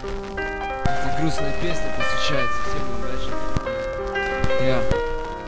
Эта грустная песня посвящается всем неудачникам.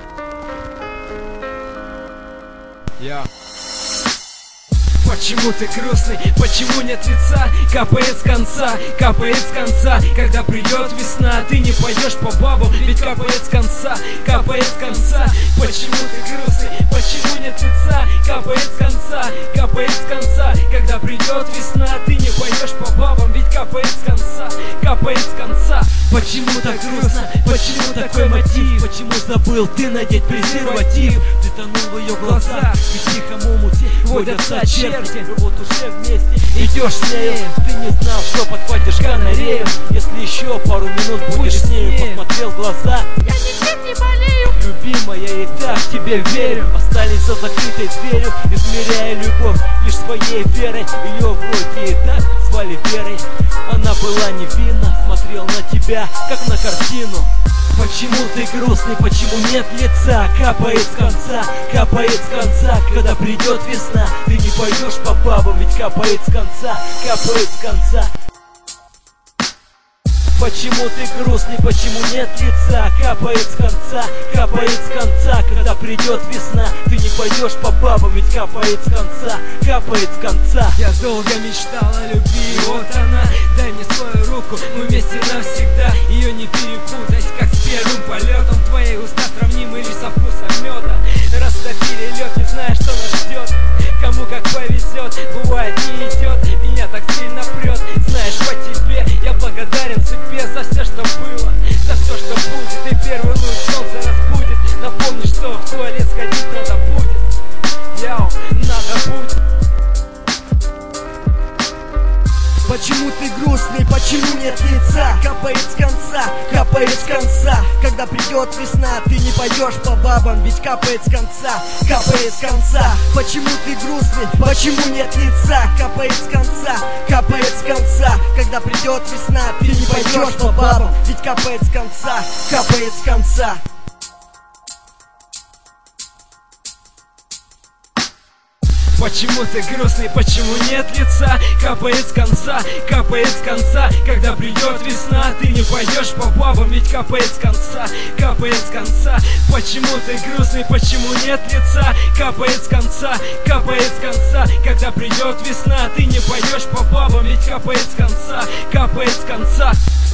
Почему ты грустный? Почему нет лица? Капает с конца, капает с конца. Когда придет весна, ты не пойдешь по бабам, ведь капает с конца, капает с конца. Почему ты грустный? Почему нет лица? Капает с конца, капает с конца. Когда придет весна, ты не пойдешь по бабам, ведь капает с конца, капает с конца. Почему так грустно? Почему такой мотив? Почему забыл ты надеть презерватив? Ты тонул в ее глазах, ведь в тихом омуте водятся черти. Вот уже вместе идешь с нею. Ты не знал, что подхватишь гонорею. Если еще пару минут будешь с нею, посмотрел в глаза, я ничем не болею. Любимая, я и так тебе верю. Остались за закрытой дверью, измеряя любовь лишь своей верой. Ее вроде и так звали Верой. Она была невинна, смотрел на тебя, как на картину. Почему ты грустный, почему нет лица? Капает с конца, капает с конца. Когда придет весна, ты не пойдешь по бабам, ведь капает с конца, капает с конца. Почему ты грустный, почему нет лица? Капает с конца, капает с конца. Когда придет весна, ты не пойдешь по бабам, ведь капает с конца, капает с конца. Я долго мечтал о любви, вот она. Дай мне свою руку, мы вместе навсегда. Ее не перепутать, как с первым полетом. Твои уста сравнимы лишь со вкусом меда. Растопили лед, не зная, что нас ждет. Кому как повезет, бывает не идет. Меня так сильно прет, знаешь, по тебе я благодарен судьбе за все, что было, за все, что будет. И первый луч солнца разбудит. Напомни, что в туалет сходить надо будет. Яу, надо будет. Почему ты грустный, почему нет лица? Капает с конца, капает с конца. Когда придет весна, ты не пойдешь по бабам, ведь капает с конца, капает с конца. Почему ты грустный, почему нет лица? Капает с конца, капает с конца. Когда придет весна, ты не пойдешь по бабам, ведь капает с конца, капает с конца. Почему ты грустный, почему нет лица? Капает с конца, капает с конца. Когда придет весна, ты не пойдешь по бабам, ведь капает с конца, капает с конца. Почему ты грустный, почему нет лица? Капает с конца, капает с конца. Когда придет весна, ты не пойдешь по бабам, ведь капает с конца, капает с конца.